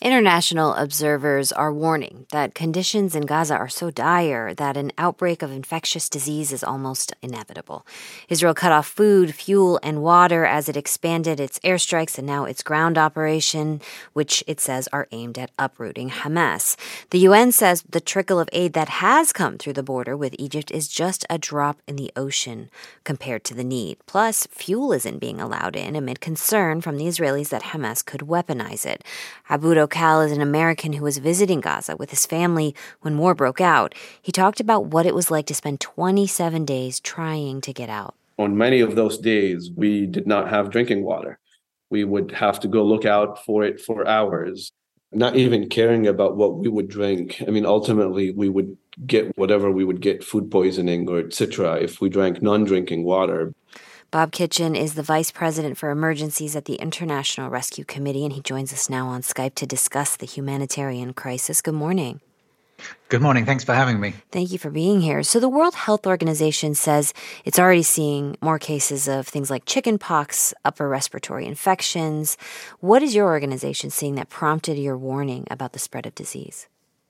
International observers are warning that conditions in Gaza are so dire that an outbreak of infectious disease is almost inevitable. Israel cut off food, fuel, and water as it expanded its airstrikes and now its ground operation, which it says are aimed at uprooting Hamas. The UN says the trickle of aid that has come through the border with Egypt is just a drop in the ocean compared to the need. Plus, fuel isn't being allowed in amid concern from the Israelis that Hamas could weaponize it. Aboud Okal is an American who was visiting Gaza with his family when war broke out. He talked about what it was like to spend 27 days trying to get out. On many of those days, we did not have drinking water. We would have to go look out for it for hours, not even caring about what we would drink. I mean, ultimately, we would get whatever we would get, food poisoning or etc., if we drank non-drinking water. Bob Kitchen is the Vice President for Emergencies at the International Rescue Committee, and he joins us now on Skype to discuss the humanitarian crisis. Good morning. Good morning. Thanks for having me. Thank you for being here. So the World Health Organization says it's already seeing more cases of things like chickenpox, upper respiratory infections. What is your organization seeing that prompted your warning about the spread of disease?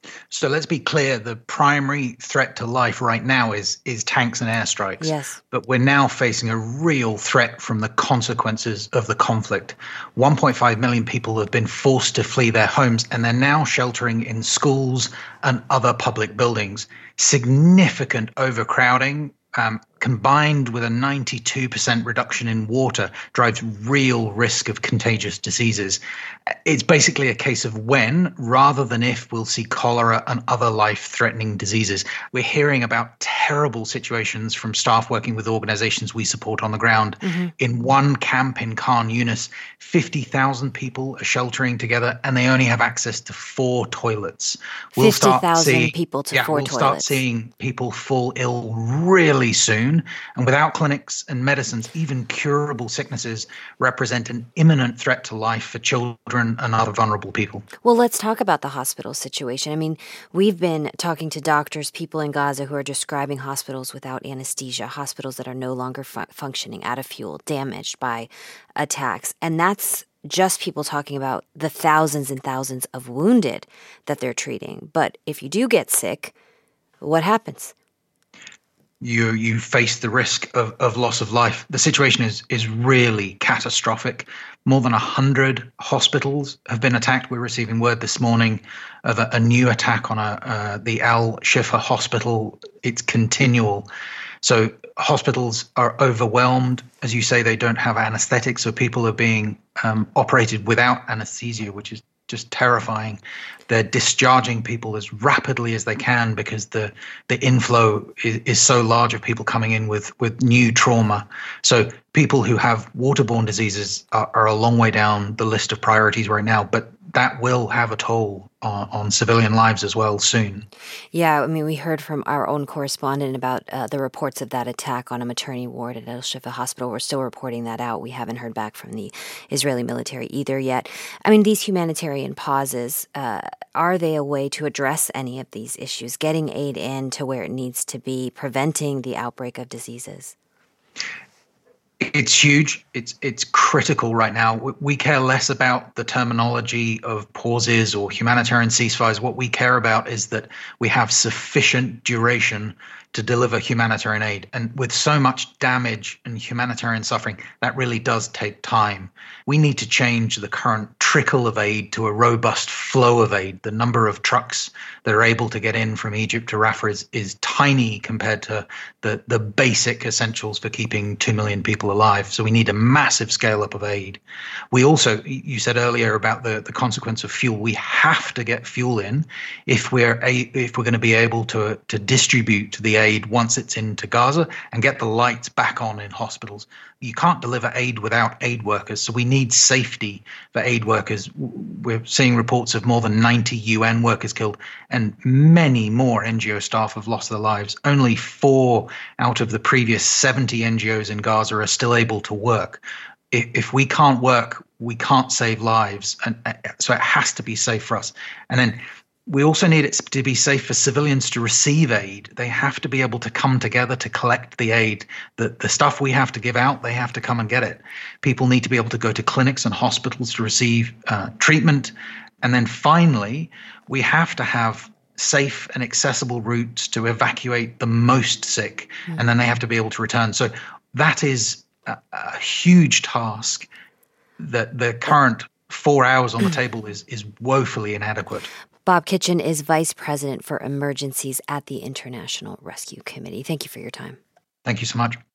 So let's be clear, the primary threat to life right now is tanks and airstrikes. Yes. But we're now facing a real threat from the consequences of the conflict. 1.5 million people have been forced to flee their homes, and they're now sheltering in schools and other public buildings. Significant overcrowding, combined with a 92% reduction in water, drives real risk of contagious diseases. It's basically a case of when, rather than if, we'll see cholera and other life-threatening diseases. We're hearing about terrible situations from staff working with organizations we support on the ground. Mm-hmm. In one camp in Khan Yunis, 50,000 people are sheltering together, and they only have access to 4 toilets. 50,000 people to 4 toilets. We'll start seeing people fall ill really soon. And without clinics and medicines, even curable sicknesses represent an imminent threat to life for children and other vulnerable people. Well, let's talk about the hospital situation. I mean, we've been talking to doctors, people in Gaza who are describing hospitals without anesthesia, hospitals that are no longer functioning, out of fuel, damaged by attacks. And that's just people talking about the thousands and thousands of wounded that they're treating. But if you do get sick, what happens? You face the risk of loss of life. The situation is really catastrophic. More than 100 hospitals have been attacked. We're receiving word this morning of a new attack on the Al-Shifa hospital. It's continual. So hospitals are overwhelmed. As you say, they don't have anesthetics, so people are being operated without anesthesia, which is just terrifying. They're discharging people as rapidly as they can because the inflow is so large of people coming in with new trauma. So people who have waterborne diseases are a long way down the list of priorities right now, but that will have a toll on civilian lives as well soon. Yeah, I mean, we heard from our own correspondent about the reports of that attack on a maternity ward at Al-Shifa Hospital. We're still reporting that out. We haven't heard back from the Israeli military either yet. I mean, these humanitarian pauses, are they a way to address any of these issues, getting aid in to where it needs to be, preventing the outbreak of diseases? It's huge. It's critical right now. We care less about the terminology of pauses or humanitarian ceasefires. What we care about is that we have sufficient duration to deliver humanitarian aid. And with so much damage and humanitarian suffering, that really does take time. We need to change the current trickle of aid to a robust flow of aid. The number of trucks that are able to get in from Egypt to Rafah is tiny compared to the basic essentials for keeping 2 million people alive. So we need a massive scale up of aid. We also, you said earlier about the consequence of fuel. We have to get fuel in if we're going to be able to distribute the aid once it's into Gaza and get the lights back on in hospitals. You can't deliver aid without aid workers, so we need safety for aid workers. We're seeing reports of more than 90 UN workers killed, and many more NGO staff have lost their lives. Only 4 out of the previous 70 NGOs in Gaza are still able to work. If we can't work, we can't save lives, and so it has to be safe for us. And then we also need it to be safe for civilians to receive aid. They have to be able to come together to collect the aid. The stuff we have to give out, they have to come and get it. People need to be able to go to clinics and hospitals to receive treatment. And then finally, we have to have safe and accessible routes to evacuate the most sick, and then they have to be able to return. So that is a huge task that the current 4 hours on the table is woefully inadequate. Bob Kitchen is Vice President for Emergencies at the International Rescue Committee. Thank you for your time. Thank you so much.